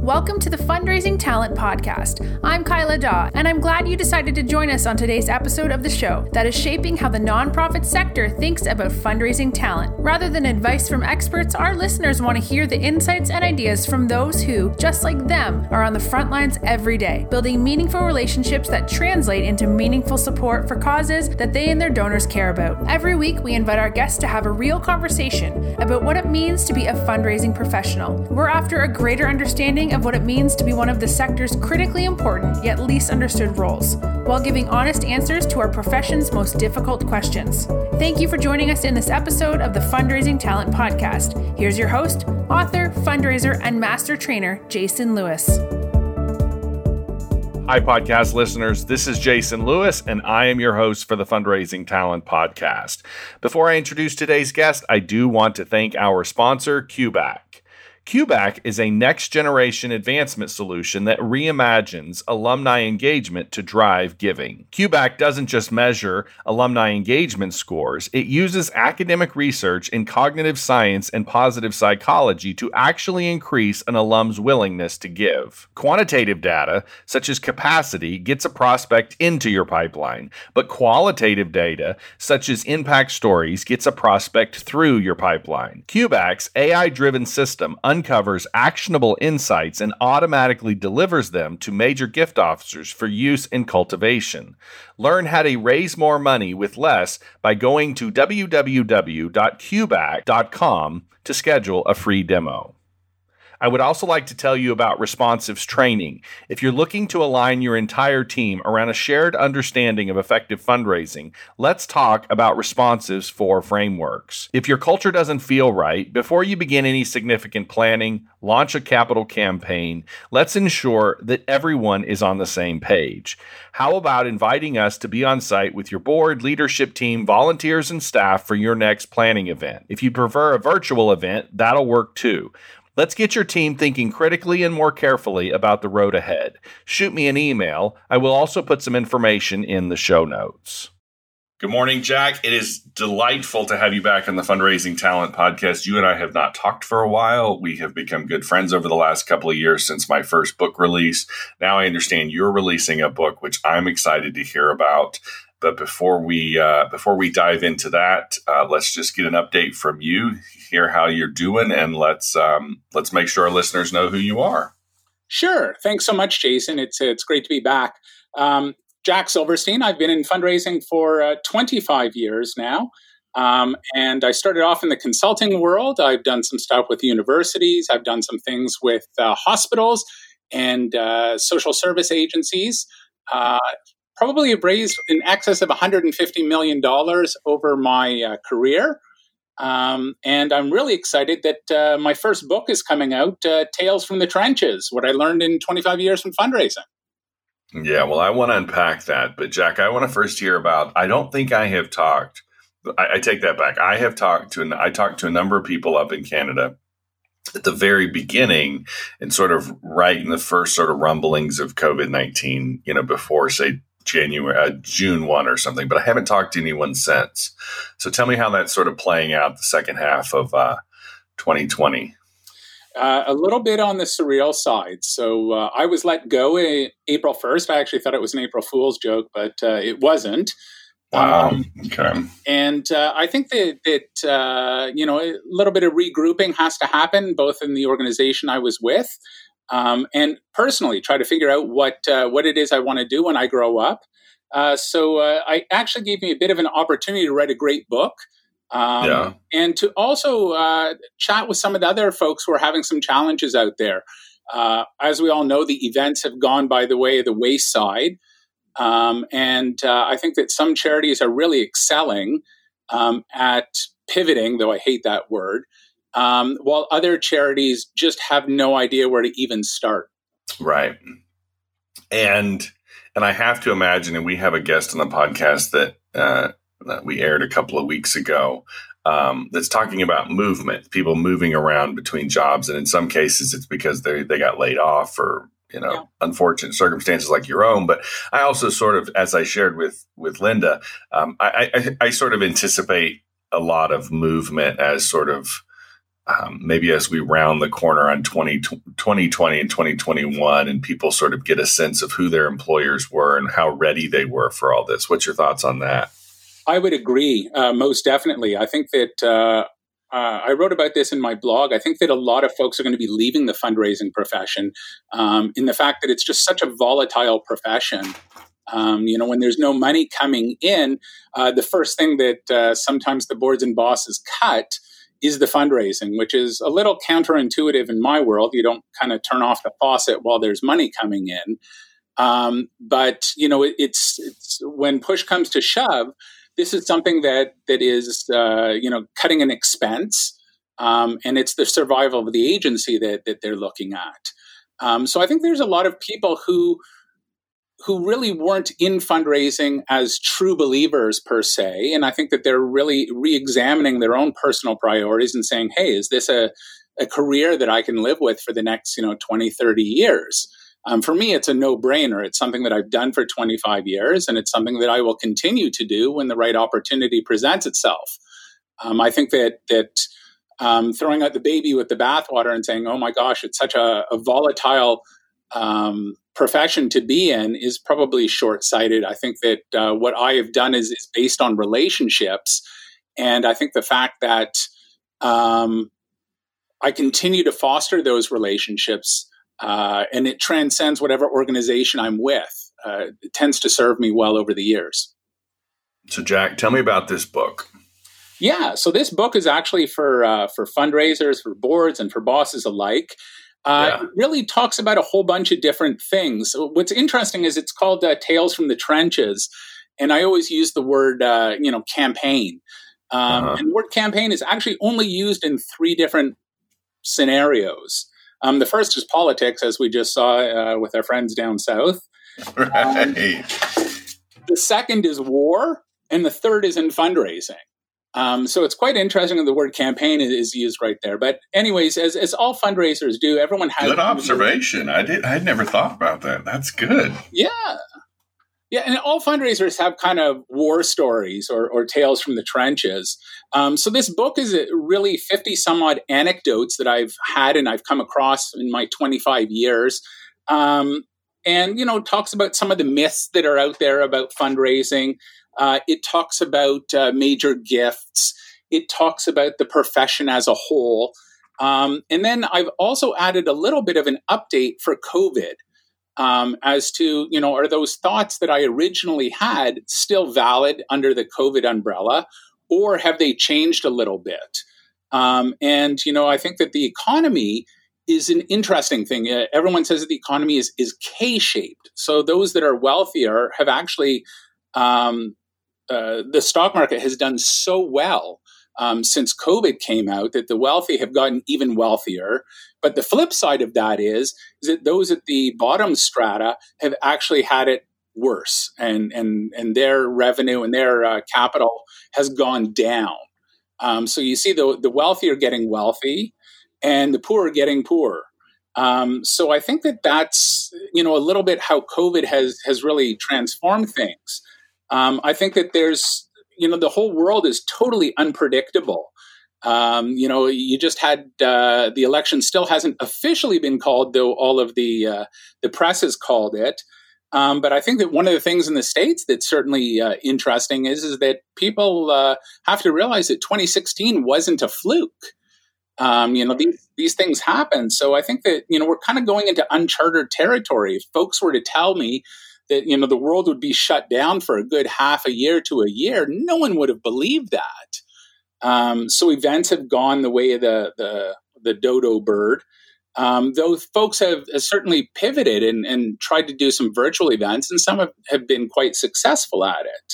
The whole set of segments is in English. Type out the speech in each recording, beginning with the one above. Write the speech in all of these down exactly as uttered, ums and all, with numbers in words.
Welcome to the Fundraising Talent Podcast. I'm Kyla Daw, and I'm glad you decided to join us on today's episode of the show that is shaping how the nonprofit sector thinks about fundraising talent. Rather than advice from experts, our listeners want to hear the insights and ideas from those who, just like them, are on the front lines every day, building meaningful relationships that translate into meaningful support for causes that they and their donors care about. Every week, we invite our guests to have a real conversation about what it means to be a fundraising professional. We're after a greater understanding of what it means to be one of the sector's critically important yet least understood roles, while giving honest answers to our profession's most difficult questions. Thank you for joining us in this episode of the Fundraising Talent Podcast. Here's your host, author, fundraiser, and master trainer, Jason Lewis. Hi, podcast listeners. This is Jason Lewis, and I am your host for the Fundraising Talent Podcast. Before I introduce today's guest, I do want to thank our sponsor, Cubac. Cubac is a next-generation advancement solution that reimagines alumni engagement to drive giving. Cubac doesn't just measure alumni engagement scores. It uses academic research in cognitive science and positive psychology to actually increase an alum's willingness to give. Quantitative data, such as capacity, gets a prospect into your pipeline, but qualitative data, such as impact stories, gets a prospect through your pipeline. Cubac's A I-driven system uncovers actionable insights and automatically delivers them to major gift officers for use in cultivation. Learn how to raise more money with less by going to w w w dot cubac dot com to schedule a free demo. I would also like to tell you about Responsive's training. If you're looking to align your entire team around a shared understanding of effective fundraising, let's talk about Responsive's four frameworks. If your culture doesn't feel right, before you begin any significant planning, launch a capital campaign, let's ensure that everyone is on the same page. How about inviting us to be on site with your board, leadership team, volunteers, and staff for your next planning event? If you prefer a virtual event, that'll work too. Let's get your team thinking critically and more carefully about the road ahead. Shoot me an email. I will also put some information in the show notes. Good morning, Jack. It is delightful to have you back on the Fundraising Talent Podcast. You and I have not talked for a while. We have become good friends over the last couple of years since my first book release. Now I understand you're releasing a book, which I'm excited to hear about. But before we uh, before we dive into that, uh, let's just get an update from you, hear how you're doing, and let's um, let's make sure our listeners know who you are. Sure. Thanks so much, Jason. It's it's great to be back. Um, Jack Silverstein. I've been in fundraising for uh, twenty-five years now, um, and I started off in the consulting world. I've done some stuff with universities. I've done some things with uh, hospitals and uh, social service agencies. Uh, Probably have raised in excess of one hundred fifty million dollars over my uh, career. Um, and I'm really excited that uh, my first book is coming out, uh, Tales from the Trenches, what I learned in twenty-five years from fundraising. Yeah, well, I want to unpack that. But Jack, I want to first hear about, I don't think I have talked, I, I take that back. I have talked to, I talked to a number of people up in Canada at the very beginning and sort of right in the first sort of rumblings of COVID nineteen, you know, before, say, January, uh, June first or something, but I haven't talked to anyone since. So tell me how that's sort of playing out the second half of uh, twenty twenty. Uh, a little bit on the surreal side. So uh, I was let go a- April first. I actually thought it was an April Fool's joke, but uh, it wasn't. Wow. Um, okay. And uh, I think that, that uh, you know, a little bit of regrouping has to happen, both in the organization I was with, Um, and personally try to figure out what uh, what it is I want to do when I grow up. Uh, so uh, I actually gave me a bit of an opportunity to write a great book, um, yeah. and to also uh, chat with some of the other folks who are having some challenges out there. Uh, as we all know, the events have gone by the way of the wayside, um, and uh, I think that some charities are really excelling um, at pivoting, though I hate that word. Um, while other charities just have no idea where to even start. Right. And and I have to imagine, and we have a guest on the podcast that, uh, that we aired a couple of weeks ago um, that's talking about movement, people moving around between jobs. And in some cases, it's because they, they got laid off or, you know, yeah. unfortunate circumstances like your own. But I also sort of, as I shared with, with Linda, um, I, I, I sort of anticipate a lot of movement as sort of um, maybe as we round the corner on twenty twenty and twenty twenty-one and people sort of get a sense of who their employers were and how ready they were for all this? What's your thoughts on that? I would agree, uh, most definitely. I think that uh, uh, I wrote about this in my blog. I think that a lot of folks are going to be leaving the fundraising profession um, in the fact that it's just such a volatile profession. Um, you know, when there's no money coming in, uh, the first thing that uh, sometimes the boards and bosses cut is the fundraising, which is a little counterintuitive in my world. You don't kind of turn off the faucet while there's money coming in. Um, but, you know, it, it's, it's when push comes to shove, this is something that that is, uh, you know, cutting an expense, um, and it's the survival of the agency that that they're looking at. Um, so I think there's a lot of people who who really weren't in fundraising as true believers per se, and I think that they're really re-examining their own personal priorities and saying, "Hey, is this a a career that I can live with for the next, you know, twenty, thirty years?" Um, for me, it's a no-brainer. It's something that I've done for twenty-five years, and it's something that I will continue to do when the right opportunity presents itself. Um, I think that that um, throwing out the baby with the bathwater and saying, "Oh my gosh, it's such a, a volatile um, profession to be in," is probably short-sighted. I think that uh, what I have done is, is based on relationships, and I think the fact that um, I continue to foster those relationships. Uh, and it transcends whatever organization I'm with. Uh, it tends to serve me well over the years. So, Jack, tell me about this book. Yeah, so this book is actually for uh, for fundraisers, for boards, and for bosses alike. Uh, yeah. It really talks about a whole bunch of different things. So what's interesting is it's called uh, Tales from the Trenches, and I always use the word, uh, you know, campaign. Um, uh-huh. And the word campaign is actually only used in three different scenarios. Um, the first is politics, as we just saw uh, with our friends down south. Right. Um, the second is war, and the third is in fundraising. Um, so it's quite interesting that the word campaign is used right there. But anyways, as, as all fundraisers do, everyone has... Good observation. I did. I had never thought about that. That's good. Yeah. Yeah, and all fundraisers have kind of war stories or, or tales from the trenches. Um, so this book is really fifty some odd anecdotes that I've had and I've come across in my twenty-five years. Um, and, you know, talks about some of the myths that are out there about fundraising. Uh, it talks about uh, major gifts. It talks about the profession as a whole. Um, and then I've also added a little bit of an update for COVID. Um, as to, you know, are those thoughts that I originally had still valid under the COVID umbrella, or have they changed a little bit? Um, and, you know, I think that the economy is an interesting thing. Uh, everyone says that the economy is, is K-shaped. So those that are wealthier have actually, um, uh, the stock market has done so well Um, since COVID came out that the wealthy have gotten even wealthier. But the flip side of that is, is that those at the bottom strata have actually had it worse, and and and their revenue and their uh, capital has gone down. Um, so you see the, the wealthy are getting wealthy and the poor are getting poorer. Um, so I think that that's, you know, a little bit how COVID has has really transformed things. Um, I think that there's, you know, the whole world is totally unpredictable. Um, you know, you just had uh, the election still hasn't officially been called, though all of the uh, the press has called it. Um, but I think that one of the things in the States that's certainly uh, interesting is, is that people uh, have to realize that twenty sixteen wasn't a fluke. Um, you know, these, these things happen. So I think that, you know, we're kind of going into uncharted territory. If folks were to tell me that, you know, the world would be shut down for a good half a year to a year, no one would have believed that. Um, so events have gone the way of the the, the dodo bird. Um, those folks have, have certainly pivoted and, and tried to do some virtual events, and some have, have been quite successful at it.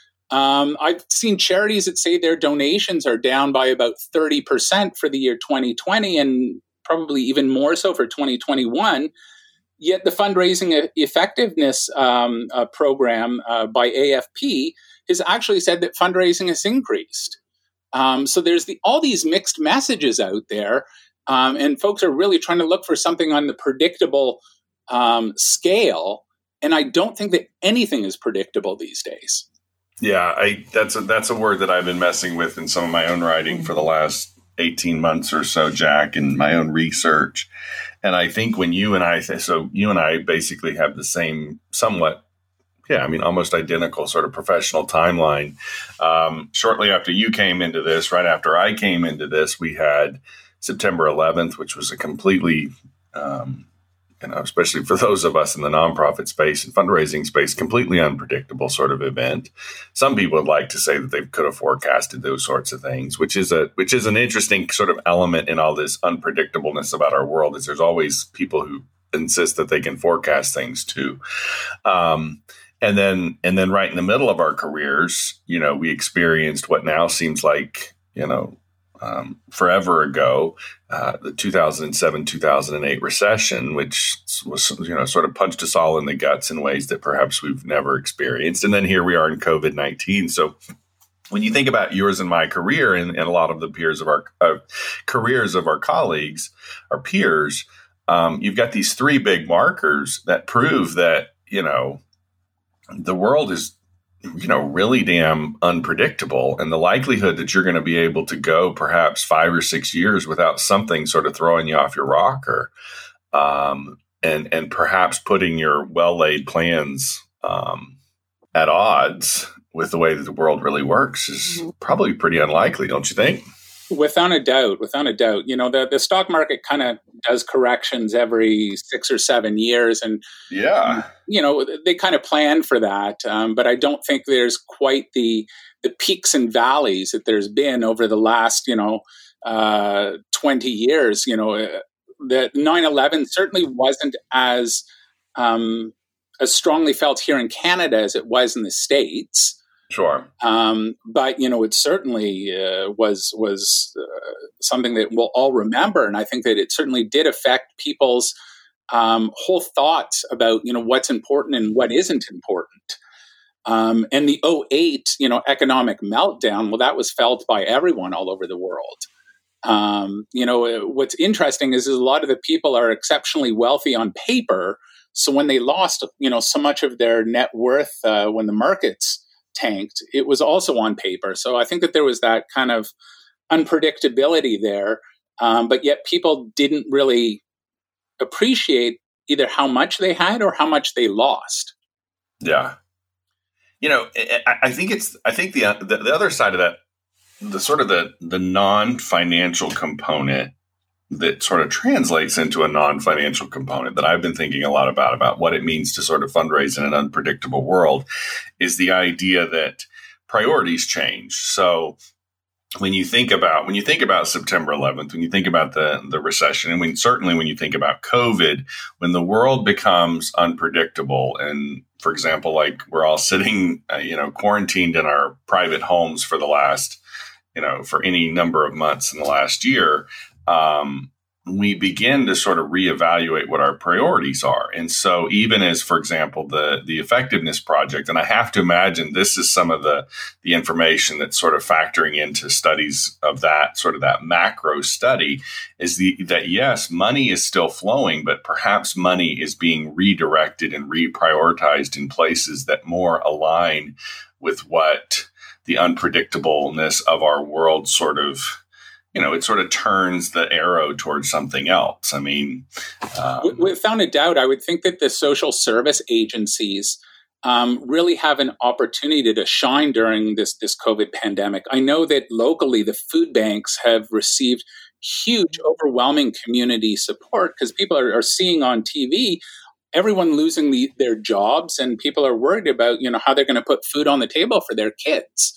Um, I've seen charities that say their donations are down by about thirty percent for the year twenty twenty, and probably even more so for twenty twenty-one. Yet the fundraising effectiveness um, uh, program uh, by A F P has actually said that fundraising has increased. Um, so there's the, all these mixed messages out there, um, and folks are really trying to look for something on the predictable um, scale. And I don't think that anything is predictable these days. Yeah, I, that's a, that's a word that I've been messing with in some of my own writing for the last eighteen months or so, Jack, in my own research. And I think when you and I, so you and I basically have the same, somewhat, yeah, I mean, almost identical sort of professional timeline. Um, shortly after you came into this, right after I came into this, we had September eleventh, which was a completely, um, you know, especially for those of us in the nonprofit space and fundraising space, completely unpredictable sort of event. Some people would like to say that they could have forecasted those sorts of things, which is a which is an interesting sort of element in all this unpredictableness about our world. Is there's always people who insist that they can forecast things too. Um, and then and then right in the middle of our careers, you know, we experienced what now seems like, you know, Um, forever ago, uh, the two thousand seven, two thousand eight recession, which was, you know, sort of punched us all in the guts in ways that perhaps we've never experienced. And then here we are in COVID nineteen. So when you think about yours and my career and, and a lot of the peers of our uh, careers of our colleagues, our peers, um, you've got these three big markers that prove that, you know, the world is, you know, really damn unpredictable. And the likelihood that you're going to be able to go perhaps five or six years without something sort of throwing you off your rocker, um, and, and perhaps putting your well-laid plans um, at odds with the way that the world really works is probably pretty unlikely, don't you think? Without a doubt, without a doubt. You know, the, the stock market kind of does corrections every six or seven years. And, yeah, you know, they kind of plan for that. Um, but I don't think there's quite the the peaks and valleys that there's been over the last, you know, uh, twenty years. You know, uh, the nine eleven certainly wasn't as, um, as strongly felt here in Canada as it was in the States. Sure. Um, but, you know, it certainly uh, was was uh, something that we'll all remember. And I think that it certainly did affect people's um, whole thoughts about, you know, what's important and what isn't important. Um, and the oh eight, you know, economic meltdown, well, that was felt by everyone all over the world. Um, you know, what's interesting is, is a lot of the people are exceptionally wealthy on paper. So when they lost, you know, so much of their net worth uh, when the markets tanked, it was also on paper. So I think that there was that kind of unpredictability there, um, but yet people didn't really appreciate either how much they had or how much they lost. Yeah. You know, I, I think it's, I think the, the the other side of that, the sort of the the non-financial component that sort of translates into a non-financial component that I've been thinking a lot about, about what it means to sort of fundraise in an unpredictable world, is the idea that priorities change. So when you think about, when you think about September eleventh, when you think about the, the recession, and when certainly when you think about COVID, when the world becomes unpredictable, and for example, like we're all sitting, uh, you know, quarantined in our private homes for the last, you know, for any number of months in the last year, Um, we begin to sort of reevaluate what our priorities are. And so even as, for example, the, the effectiveness project, and I have to imagine this is some of the, the information that's sort of factoring into studies of that, sort of that macro study, is the, that yes, money is still flowing, but perhaps money is being redirected and reprioritized in places that more align with what the unpredictableness of our world sort of, you know, it sort of turns the arrow towards something else. I mean, um, without a doubt, I would think that the social service agencies um, really have an opportunity to shine during this, this COVID pandemic. I know that locally, the food banks have received huge, overwhelming community support because people are, are seeing on T V everyone losing the, their jobs, and people are worried about, you know, how they're going to put food on the table for their kids.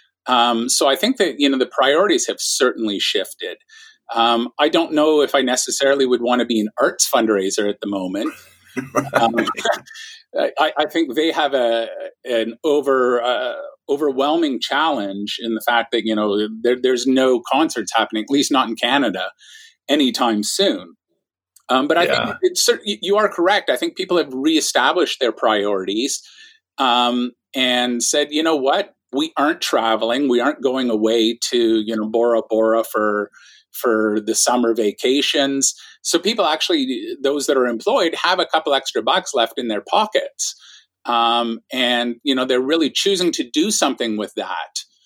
Um, so I think that, you know, the priorities have certainly shifted. Um, I don't know if I necessarily would want to be an arts fundraiser at the moment. um, I, I think they have a an over uh, overwhelming challenge in the fact that, you know, there, there's no concerts happening, at least not in Canada, anytime soon. Um, but I yeah. think it's, you are correct. I think people have reestablished their priorities um, and said, you know what? We aren't traveling. We aren't going away to, you know, Bora Bora for for the summer vacations. So people actually, those that are employed, have a couple extra bucks left in their pockets. Um, and, you know, they're really choosing to do something with that.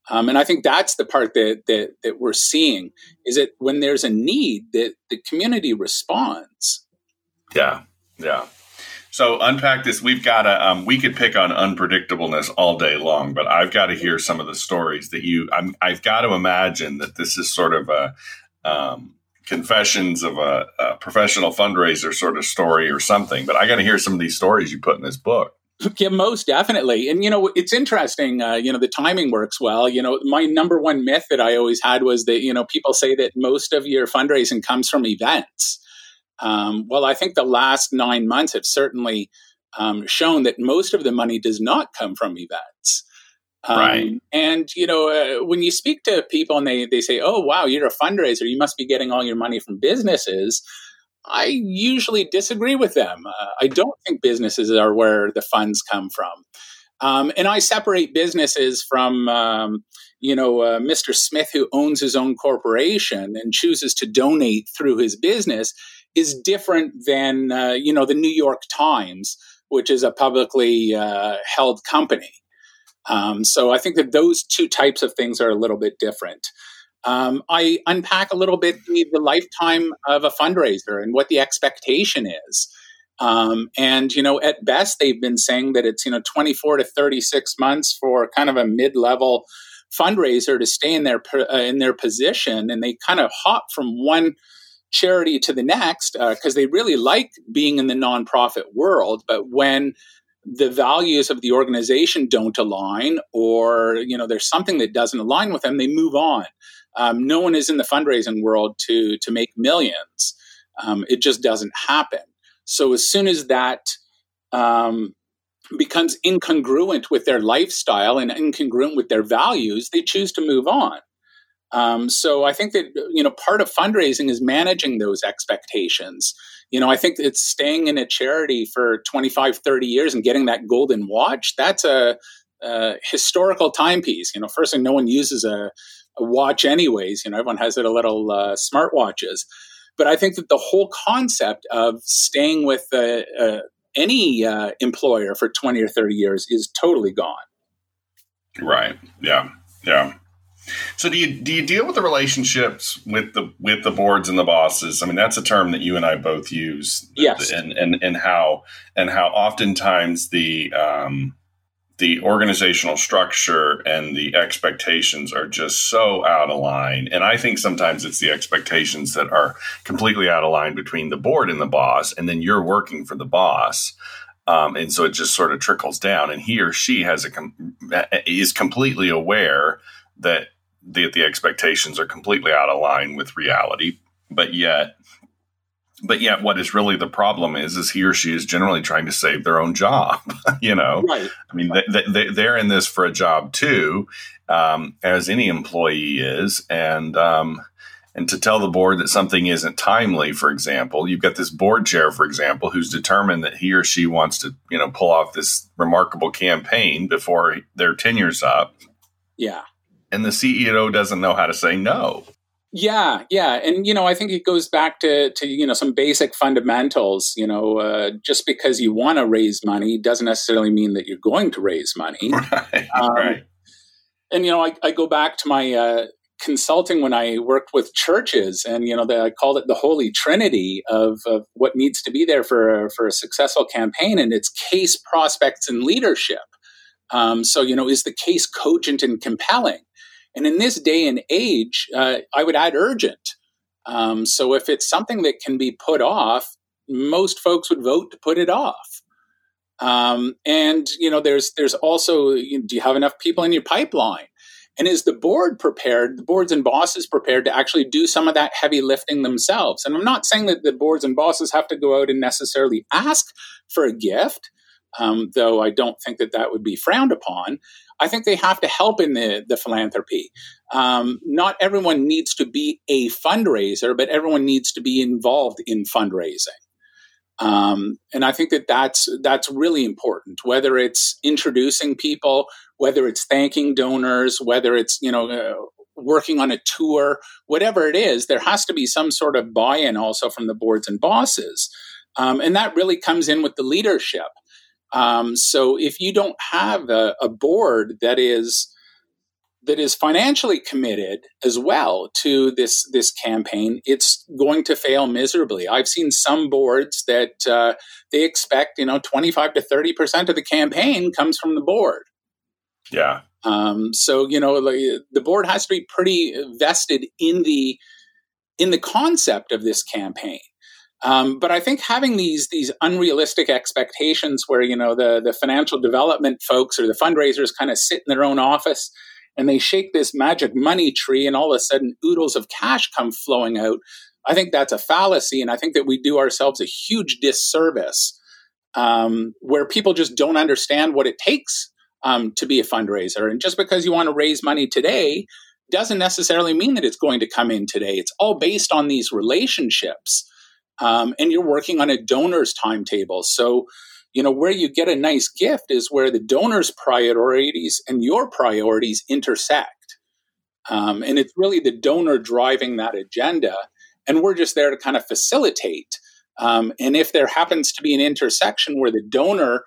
Um, and I think that's the part that, that that we're seeing, is that when there's a need, that the community responds. Yeah, yeah. So unpack this. We've got to, um, we could pick on unpredictableness all day long, but I've got to hear some of the stories that you, I'm, I've got to imagine that this is sort of a um, confessions of a, a professional fundraiser sort of story or something, but I got to hear some of these stories you put in this book. Yeah, most definitely. And, you know, it's interesting, uh, you know, the timing works well. You know, my number one myth that I always had was that, you know, people say that most of your fundraising comes from events. Um, well, I think the last nine months have certainly um, shown that most of the money does not come from events. Um, right. And, you know, uh, when you speak to people and they, they say, oh, wow, you're a fundraiser, you must be getting all your money from businesses. I usually disagree with them. Uh, I don't think businesses are where the funds come from. Um, and I separate businesses from, um, you know, uh, Mister Smith, who owns his own corporation and chooses to donate through his business, is different than, uh, you know, the New York Times, which is a publicly uh, held company. Um, so I think that those two types of things are a little bit different. Um, I unpack a little bit the, the lifetime of a fundraiser and what the expectation is. Um, and, you know, at best, they've been saying that it's, you know, twenty-four to thirty-six months for kind of a mid-level fundraiser to stay in their, uh, in their position. And they kind of hop from one charity to the next because uh, they really like being in the nonprofit world. But when the values of the organization don't align, or, you know, there's something that doesn't align with them, they move on. Um, no one is in the fundraising world to, to make millions. Um, it just doesn't happen. So as soon as that um, becomes incongruent with their lifestyle and incongruent with their values, they choose to move on. Um, so I think that, you know, part of fundraising is managing those expectations. You know, I think it's staying in a charity for twenty-five, thirty years and getting that golden watch. That's a, a historical timepiece. You know, first thing, no one uses a, a watch anyways. You know, everyone has their little uh, smart watches. But I think that the whole concept of staying with uh, uh, any uh, employer for twenty or thirty years is totally gone. Right. Yeah. Yeah. So do you do you deal with the relationships with the with the boards and the bosses? I mean, that's a term that you and I both use. Yes. And and and how and how oftentimes the um, the organizational structure and the expectations are just so out of line. And I think sometimes it's the expectations that are completely out of line between the board and the boss, and then you're working for the boss. Um, and so it just sort of trickles down, and he or she has a com- is completely aware that the, the expectations are completely out of line with reality. But yet, but yet what is really the problem is, is he or she is generally trying to save their own job. you know, right. I mean, they, they, they're in this for a job too, um, as any employee is. And, um, and to tell the board that something isn't timely, for example, you've got this board chair, for example, who's determined that he or she wants to, you know, pull off this remarkable campaign before their tenure's up. Yeah. And the C E O doesn't know how to say no. Yeah, yeah. And, you know, I think it goes back to, to you know, some basic fundamentals. You know, uh, just because you want to raise money doesn't necessarily mean that you're going to raise money. Right, um, right. And, you know, I, I go back to my uh, consulting when I worked with churches, and, you know, the, I called it the Holy Trinity of, of what needs to be there for a, for a successful campaign. And it's case, prospects, and leadership. Um, so, you know, is the case cogent and compelling? And in this day and age, uh, I would add urgent. Um, so if it's something that can be put off, most folks would vote to put it off. Um, and, you know, there's there's also, you know, do you have enough people in your pipeline? And is the board prepared, the boards and bosses prepared to actually do some of that heavy lifting themselves? And I'm not saying that the boards and bosses have to go out and necessarily ask for a gift, um, though I don't think that that would be frowned upon. I think they have to help in the, the philanthropy. Um, not everyone needs to be a fundraiser, but everyone needs to be involved in fundraising. Um, and I think that that's, that's really important, whether it's introducing people, whether it's thanking donors, whether it's, you know, uh, working on a tour, whatever it is, there has to be some sort of buy-in also from the boards and bosses. Um, and that really comes in with the leadership. Um, so if you don't have a, a board that is that is financially committed as well to this this campaign, it's going to fail miserably. I've seen some boards that uh, they expect, you know, twenty-five to thirty percent of the campaign comes from the board. Yeah. Um, so, you know, like, the board has to be pretty vested in the in the concept of this campaign. Um, but I think having these these unrealistic expectations where, you know, the, the financial development folks or the fundraisers kind of sit in their own office and they shake this magic money tree and all of a sudden oodles of cash come flowing out, I think that's a fallacy. And I think that we do ourselves a huge disservice um, where people just don't understand what it takes um, to be a fundraiser. And just because you want to raise money today doesn't necessarily mean that it's going to come in today. It's all based on these relationships. Um, and you're working on a donor's timetable. So, you know, where you get a nice gift is where the donor's priorities and your priorities intersect. Um, and it's really the donor driving that agenda. And we're just there to kind of facilitate. Um, and if there happens to be an intersection where the donor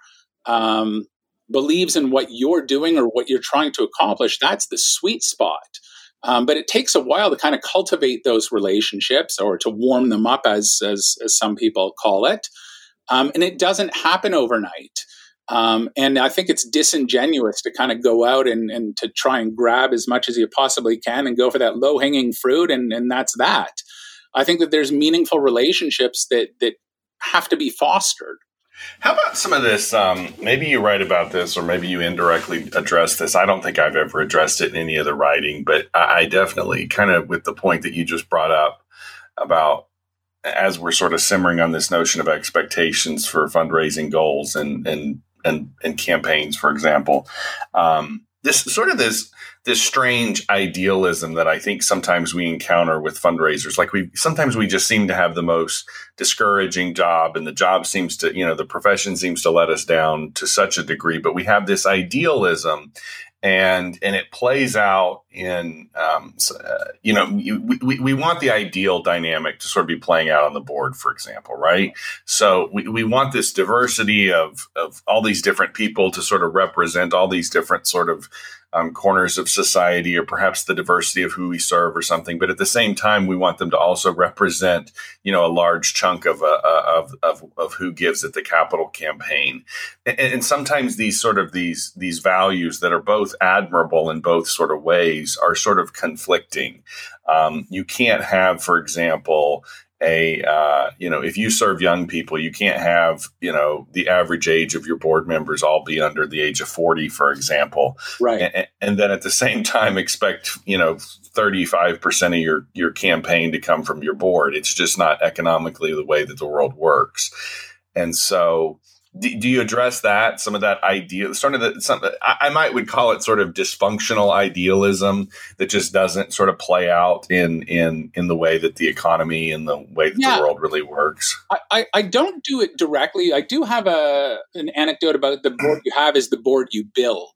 um, believes in what you're doing or what you're trying to accomplish, that's the sweet spot. Um, but it takes a while to kind of cultivate those relationships or to warm them up, as as, as some people call it. Um, and it doesn't happen overnight. Um, and I think it's disingenuous to kind of go out and, and to try and grab as much as you possibly can and go for that low-hanging fruit, and, and that's that. I think that there's meaningful relationships that that have to be fostered. How about some of this? Um, maybe you write about this, or maybe you indirectly address this. I don't think I've ever addressed it in any of the writing, but I definitely kind of with the point that you just brought up about as we're sort of simmering on this notion of expectations for fundraising goals and and and, and campaigns, for example. Um, this sort of this this strange idealism that I think sometimes we encounter with fundraisers. Like we sometimes we just seem to have the most discouraging job, and the job seems to, you know, the profession seems to let us down to such a degree. But we have this idealism, and and it plays out in, um, uh, you know, we, we we want the ideal dynamic to sort of be playing out on the board, for example, right? So we, we want this diversity of of all these different people to sort of represent all these different sort of Um, corners of society, or perhaps the diversity of who we serve or something. But at the same time, we want them to also represent, you know, a large chunk of, uh, of, of, of who gives at the capital campaign. And, and sometimes these sort of these, these values that are both admirable in both sort of ways are sort of conflicting. Um, you can't have, for example, a, uh, you know, if you serve young people, you can't have, you know, the average age of your board members all be under the age of forty, for example. Right. And, and then at the same time, expect, you know, thirty-five percent of your, your campaign to come from your board. It's just not economically the way that the world works. And so do, do you address that, some of that idea, sort of the, some, I, I might would call it sort of dysfunctional idealism that just doesn't sort of play out in, in, in the way that the economy and the way that yeah. the world really works? I, I, I don't do it directly. I do have a an anecdote about the board you have is the board you build.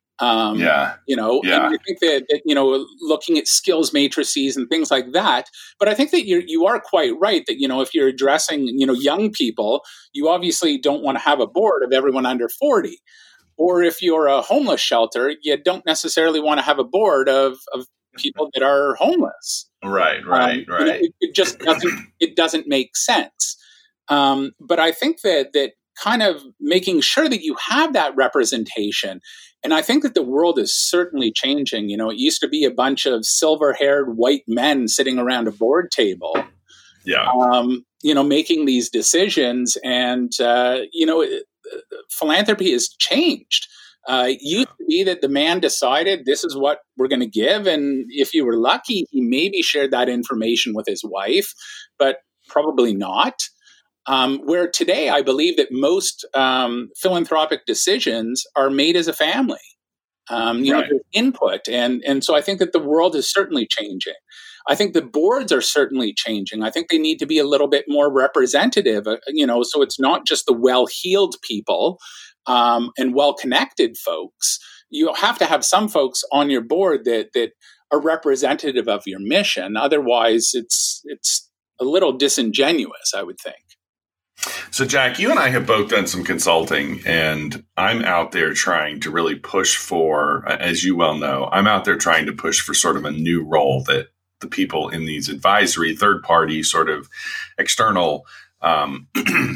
Um, yeah. You know, yeah. and I think that, that, you know, looking at skills matrices and things like that. But I think that you're, you are quite right that, you know, if you're addressing, you know, young people, you obviously don't want to have a board of everyone under forty. Or if you're a homeless shelter, you don't necessarily want to have a board of, of people that are homeless. Right, right, um, right. You know, it, it just doesn't, it doesn't make sense. Um, but I think that, that kind of making sure that you have that representation. And I think that the world is certainly changing. You know, it used to be a bunch of silver-haired white men sitting around a board table, yeah, um, you know, making these decisions. And, uh, you know, it, philanthropy has changed. Uh, it used to be that the man decided this is what we're going to give. And if you were lucky, he maybe shared that information with his wife, but probably not. Um, where today, I believe that most um, philanthropic decisions are made as a family. Um, you right. know, input, and and so I think that the world is certainly changing. I think the boards are certainly changing. I think they need to be a little bit more representative. Uh, you know, so it's not just the well-heeled people um, and well-connected folks. You have to have some folks on your board that that are representative of your mission. Otherwise, it's it's a little disingenuous, I would think. So, Jack, you and I have both done some consulting, and I'm out there trying to really push for, as you well know, I'm out there trying to push for sort of a new role that the people in these advisory, third-party, sort of external, um,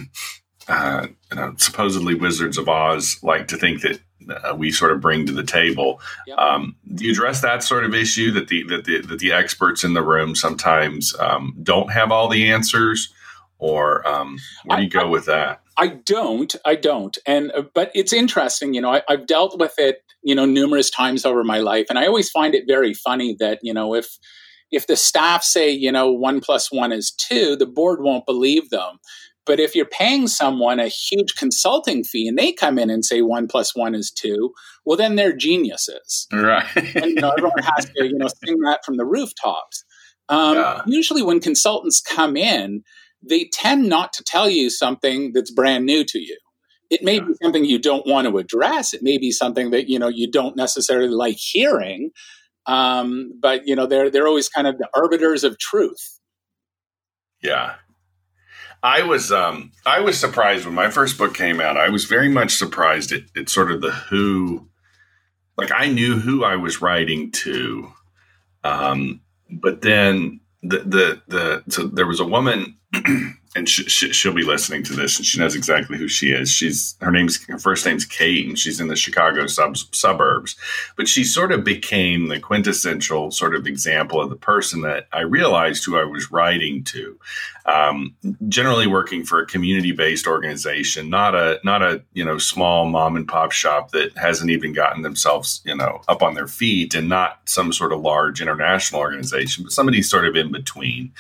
uh, you know, supposedly Wizards of Oz like to think that uh, we sort of bring to the table. Yep. Um, do you address that sort of issue that the that the, that the experts in the room sometimes um, don't have all the answers? Or um, where do you go I, with that? I don't. I don't. And uh, but it's interesting. You know, I, I've dealt with it, you know, numerous times over my life, and I always find it very funny that, you know, if if the staff say, you know, one plus one is two, the board won't believe them. But if you're paying someone a huge consulting fee and they come in and say one plus one is two, well, then they're geniuses, right? And you know, everyone has to, you know, sing that from the rooftops. Um, yeah. Usually, when consultants come in, they tend not to tell you something that's brand new to you. It may yeah. be something you don't want to address. It may be something that, you know, you don't necessarily like hearing. Um, but, you know, they're, they're always kind of the arbiters of truth. Yeah. I was, um, I was surprised when my first book came out. I was very much surprised at, at sort of the who, like I knew who I was writing to. Um, but then the, the, the, so there was a woman, and sh- sh- she'll be listening to this, and she knows exactly who she is. She's her name's her first name's Kate, and she's in the Chicago sub- suburbs. But she sort of became the quintessential sort of example of the person that I realized who I was writing to. Um, generally working for a community-based organization, not a not a you know small mom and pop shop that hasn't even gotten themselves you know up on their feet, and not some sort of large international organization, but somebody sort of in between.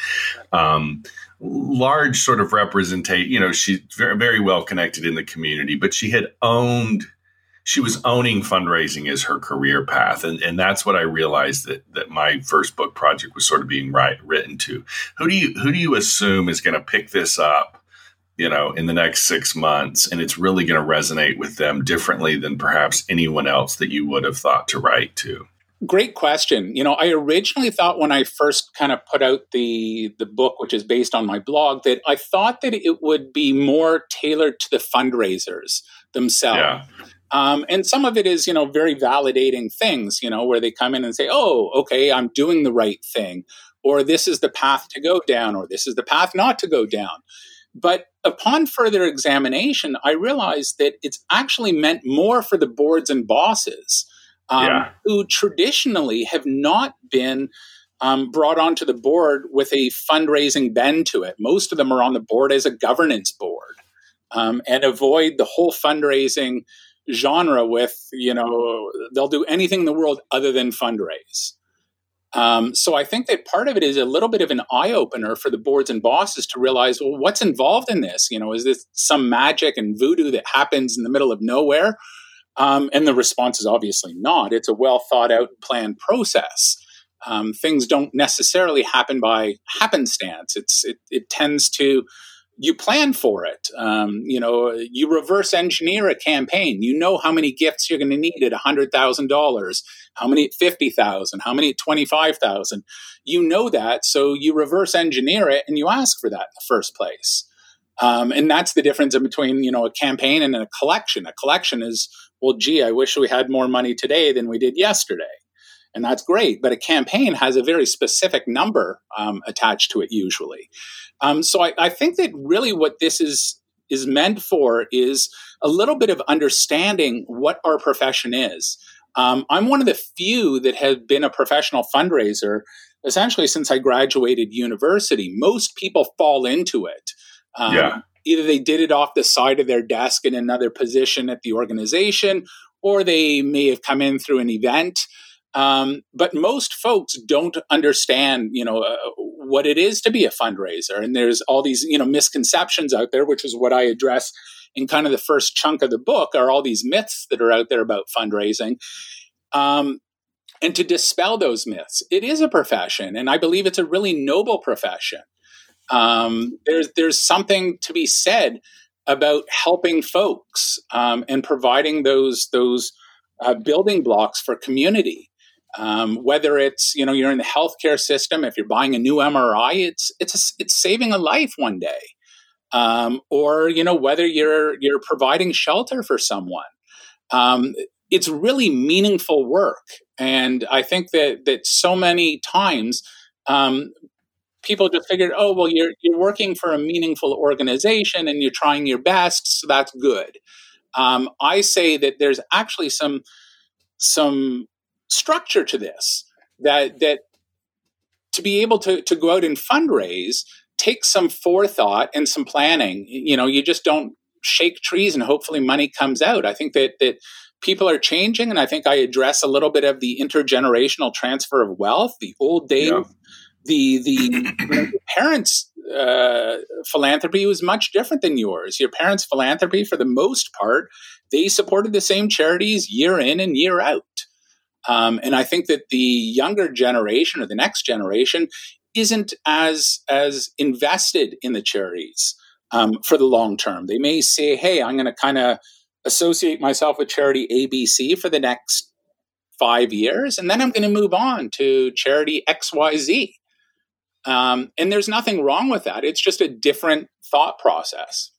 Um, large sort of representate, you know, she's very, very well connected in the community, but she had owned, she was owning fundraising as her career path. And, and that's what I realized that, that my first book project was sort of being right, written to. Who do you, who do you assume is going to pick this up, you know, in the next six months? And it's really going to resonate with them differently than perhaps anyone else that you would have thought to write to? Great question. You know, I originally thought when I first kind of put out the the book, which is based on my blog, that I thought that it would be more tailored to the fundraisers themselves. Yeah. Um, and some of it is, you know, very validating things, you know, where they come in and say, oh, okay, I'm doing the right thing, or this is the path to go down, or this is the path not to go down. But upon further examination, I realized that it's actually meant more for the boards and bosses. Um, yeah. who traditionally have not been um, brought onto the board with a fundraising bend to it. Most of them are on the board as a governance board um, and avoid the whole fundraising genre with, you know, they'll do anything in the world other than fundraise. Um, so I think that part of it is a little bit of an eye-opener for the boards and bosses to realize, well, what's involved in this? You know, is this some magic and voodoo that happens in the middle of nowhere? Um, and the response is obviously not. It's a well thought out, planned process. Um, things don't necessarily happen by happenstance. It's it, it tends to, you plan for it. Um, you know, you reverse engineer a campaign. You know how many gifts you're going to need at one hundred thousand dollars, how many at fifty thousand dollars, how many at twenty-five thousand dollars. You know that, so you reverse engineer it and you ask for that in the first place. Um, and that's the difference between, you know, a campaign and a collection. A collection is, well, gee, I wish we had more money today than we did yesterday. And that's great. But a campaign has a very specific number um, attached to it usually. Um, so I, I think that really what this is is meant for is a little bit of understanding what our profession is. Um, I'm one of the few that have been a professional fundraiser essentially since I graduated university. Most people fall into it. Um, yeah. Either they did it off the side of their desk in another position at the organization, or they may have come in through an event. Um, but most folks don't understand, you know, uh, what it is to be a fundraiser. And there's all these, you know, misconceptions out there, which is what I address in kind of the first chunk of the book, are all these myths that are out there about fundraising. Um, and to dispel those myths, it is a profession. And I believe it's a really noble profession. Um, there's there's something to be said about helping folks um, and providing those those uh, building blocks for community. Um, whether it's, you know, you're in the healthcare system, if you're buying a new M R I, it's it's a, it's saving a life one day. um, or, you know, whether you're you're providing shelter for someone. Um, it's really meaningful work. And I think that that so many times um, people just figured, oh, well, you're you're working for a meaningful organization and you're trying your best, so that's good. Um, I say that there's actually some some structure to this, that that to be able to to go out and fundraise takes some forethought and some planning. You know, you just don't shake trees and hopefully money comes out. I think that that people are changing, and I think I address a little bit of the intergenerational transfer of wealth. The old days, yeah. the the you know, the parents' uh, philanthropy was much different than yours. Your parents' philanthropy, for the most part, they supported the same charities year in and year out. Um, and I think that the younger generation or the next generation isn't as as invested in the charities um, for the long term. They may say, hey, I'm going to kind of associate myself with charity A B C for the next five years, and then I'm going to move on to charity X Y Z. Um, and there's nothing wrong with that. It's just a different thought process.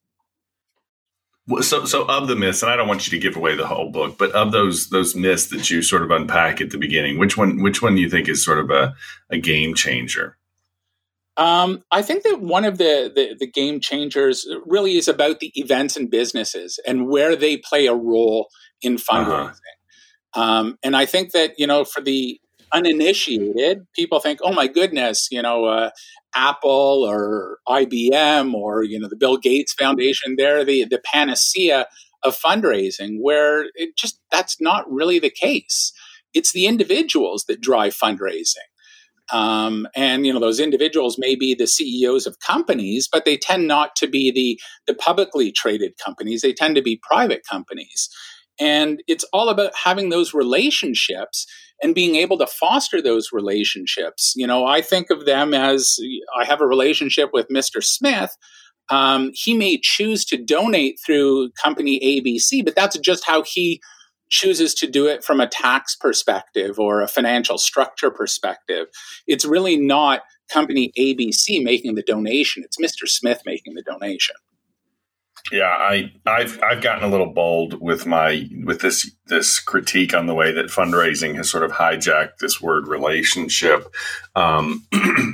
So, so of the myths, and I don't want you to give away the whole book, but of those those myths that you sort of unpack at the beginning, which one which one do you think is sort of a, a game changer? Um, I think that one of the, the the game changers really is about the events and businesses and where they play a role in fundraising. Uh-huh. Um, and I think that, you know, for the uninitiated, people think, oh my goodness, you know, uh, Apple or I B M or, you know, the Bill Gates Foundation, they're the, the panacea of fundraising, where it just, that's not really the case. It's the individuals that drive fundraising. Um, and, you know, those individuals may be the C E Os of companies, but they tend not to be the, the publicly traded companies. They tend to be private companies. And it's all about having those relationships and being able to foster those relationships. You know, I think of them as, I have a relationship with Mister Smith. Um, he may choose to donate through company A B C, but that's just how he chooses to do it from a tax perspective or a financial structure perspective. It's really not company A B C making the donation. It's Mister Smith making the donation. Yeah, I, I've I've gotten a little bold with my with this this critique on the way that fundraising has sort of hijacked this word relationship. Um,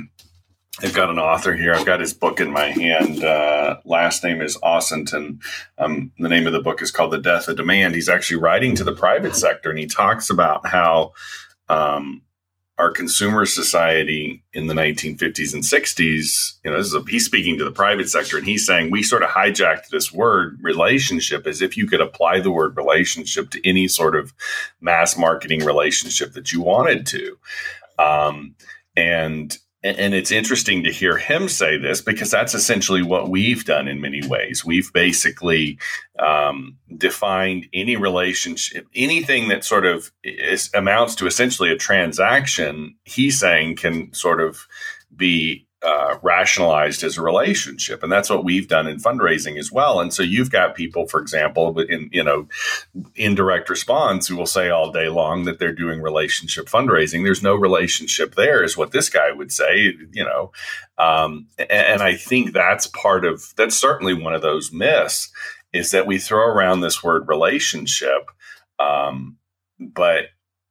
I've got an author here. I've got his book in my hand. Uh, last name is Ossington. Um, the name of the book is called The Death of Demand. He's actually writing to the private sector, and he talks about how um, our consumer society in the nineteen fifties and sixties, you know, this is a, he's speaking to the private sector, and he's saying we sort of hijacked this word relationship as if you could apply the word relationship to any sort of mass marketing relationship that you wanted to. Um, and And it's interesting to hear him say this, because that's essentially what we've done in many ways. We've basically um, defined any relationship, anything that sort of is, amounts to essentially a transaction, he's saying can sort of be uh, rationalized as a relationship. And that's what we've done in fundraising as well. And so you've got people, for example, in, you know, indirect response who will say all day long that they're doing relationship fundraising. There's no relationship there, is what this guy would say, you know. Um, and, and I think that's part of, that's certainly one of those myths, is that we throw around this word relationship. Um, but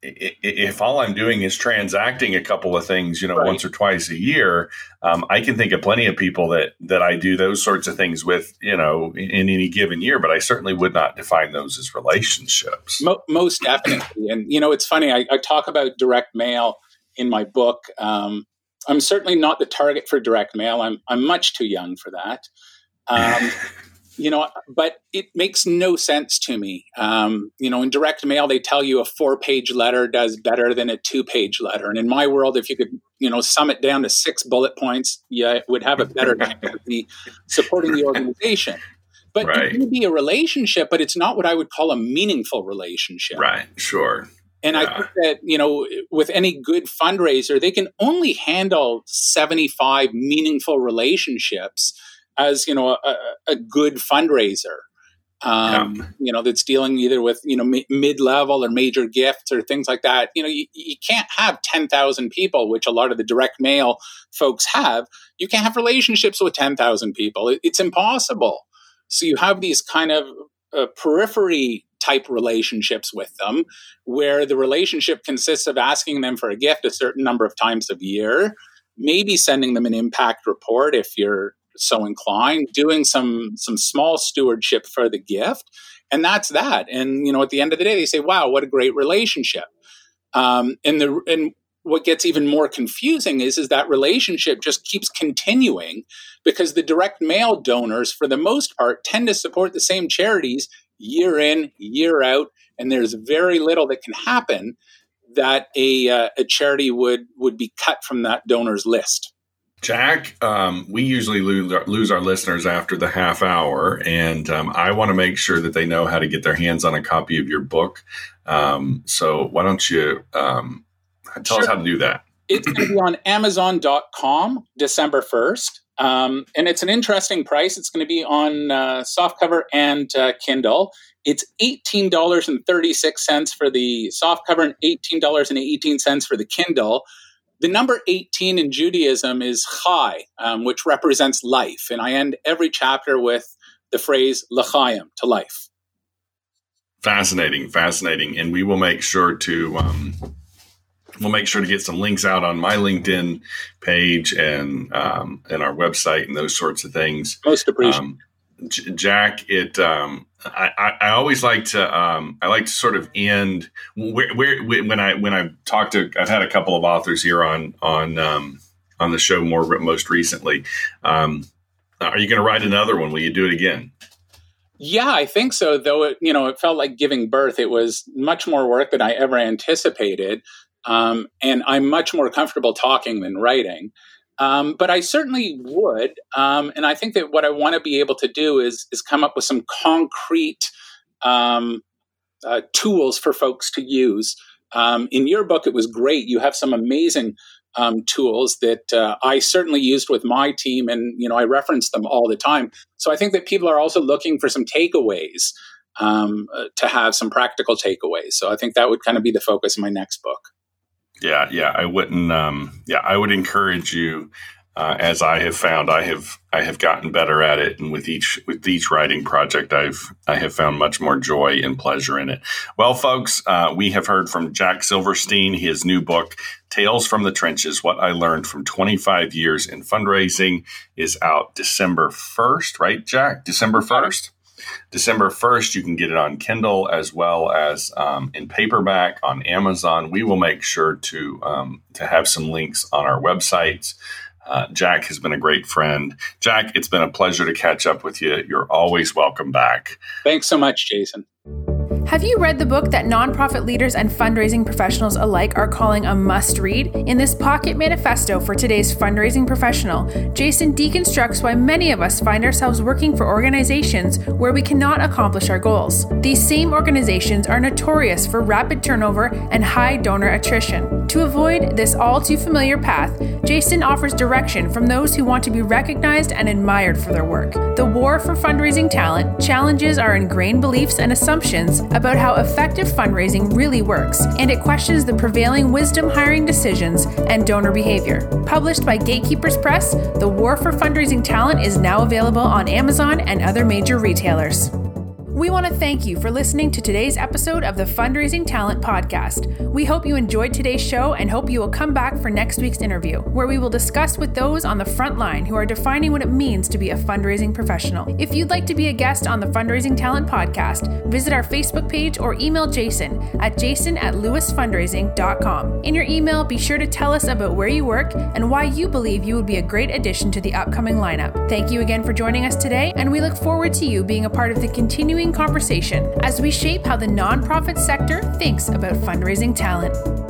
if all I'm doing is transacting a couple of things, you know, right, once or twice a year, um, I can think of plenty of people that that I do those sorts of things with, you know, in, in any given year. But I certainly would not define those as relationships. Most definitely. And, you know, it's funny. I, I talk about direct mail in my book. Um, I'm certainly not the target for direct mail. I'm I'm much too young for that. Um You know, but it makes no sense to me. Um, you know, in direct mail, they tell you a four-page letter does better than a two-page letter. And in my world, if you could, you know, sum it down to six bullet points, yeah, it would have a better chance of be supporting the organization. But right, it can be a relationship, but it's not what I would call a meaningful relationship. Right, sure. And yeah, I think that, you know, with any good fundraiser, they can only handle seventy-five meaningful relationships as, you know, a, a good fundraiser. um, yeah. you know, that's dealing either with, you know, m- mid-level or major gifts or things like that. You know, you, you can't have ten thousand people, which a lot of the direct mail folks have. You can't have relationships with ten thousand people. It, it's impossible. So you have these kind of uh, periphery type relationships with them, where the relationship consists of asking them for a gift a certain number of times a year, maybe sending them an impact report if you're so inclined, doing some some small stewardship for the gift, and that's that. And you know, at the end of the day, they say, "Wow, what a great relationship." Um, and the and what gets even more confusing is is that relationship just keeps continuing because the direct mail donors, for the most part, tend to support the same charities year in, year out, and there's very little that can happen that a uh, a charity would would be cut from that donor's list. Jack, um, we usually lose our, lose our listeners after the half hour, and um, I want to make sure that they know how to get their hands on a copy of your book. Um, so why don't you um, tell sure. us how to do that? It's going to be on amazon dot com December first, um, and it's an interesting price. It's going to be on uh, softcover and uh, Kindle. It's eighteen dollars and thirty-six cents for the softcover and eighteen dollars and eighteen cents for the Kindle. The number eighteen in Judaism is Chai, um, which represents life. And I end every chapter with the phrase L'chaim, to life. Fascinating, fascinating. And we will make sure to um, we'll make sure to get some links out on my LinkedIn page and um, and our website and those sorts of things. Most appreciated. Um, J- Jack, it um, I, I, I always like to um, I like to sort of end where, where when I when I talk to I've had a couple of authors here on on um, on the show more most recently. Um, are you going to write another one? Will you do it again? Yeah, I think so. Though it you know it felt like giving birth. It was much more work than I ever anticipated, um, and I'm much more comfortable talking than writing. Um, but I certainly would. Um, and I think that what I want to be able to do is, is come up with some concrete um, uh, tools for folks to use. Um, in your book, it was great. You have some amazing um, tools that uh, I certainly used with my team. And, you know, I reference them all the time. So I think that people are also looking for some takeaways, um, uh, to have some practical takeaways. So I think that would kind of be the focus of my next book. Yeah, yeah, I wouldn't. Um, yeah, I would encourage you, uh, as I have found, I have I have gotten better at it, and with each with each writing project, I've I have found much more joy and pleasure in it. Well, folks, uh, we have heard from Jack Silverstein. His new book, Tales from the Trenches: What I Learned from twenty-five Years in Fundraising, is out December first. Right, Jack? December first. December first, you can get it on Kindle as well as um, in paperback on Amazon. We will make sure to um, to have some links on our websites. Uh, Jack has been a great friend. Jack, it's been a pleasure to catch up with you. You're always welcome back. Thanks so much, Jason. Have you read the book that nonprofit leaders and fundraising professionals alike are calling a must-read? In this pocket manifesto for today's fundraising professional, Jason deconstructs why many of us find ourselves working for organizations where we cannot accomplish our goals. These same organizations are notorious for rapid turnover and high donor attrition. To avoid this all-too-familiar path, Jason offers direction from those who want to be recognized and admired for their work. The war for fundraising talent challenges our ingrained beliefs and assumptions about how effective fundraising really works, and it questions the prevailing wisdom hiring decisions and donor behavior. Published by Gatekeepers Press, The War for Fundraising Talent is now available on Amazon and other major retailers. We want to thank you for listening to today's episode of the Fundraising Talent Podcast. We hope you enjoyed today's show and hope you will come back for next week's interview, where we will discuss with those on the front line who are defining what it means to be a fundraising professional. If you'd like to be a guest on the Fundraising Talent Podcast, visit our Facebook page or email Jason at jason at lewis fundraising dot com. In your email, be sure to tell us about where you work and why you believe you would be a great addition to the upcoming lineup. Thank you again for joining us today, and we look forward to you being a part of the continuing conversation as we shape how the nonprofit sector thinks about fundraising talent.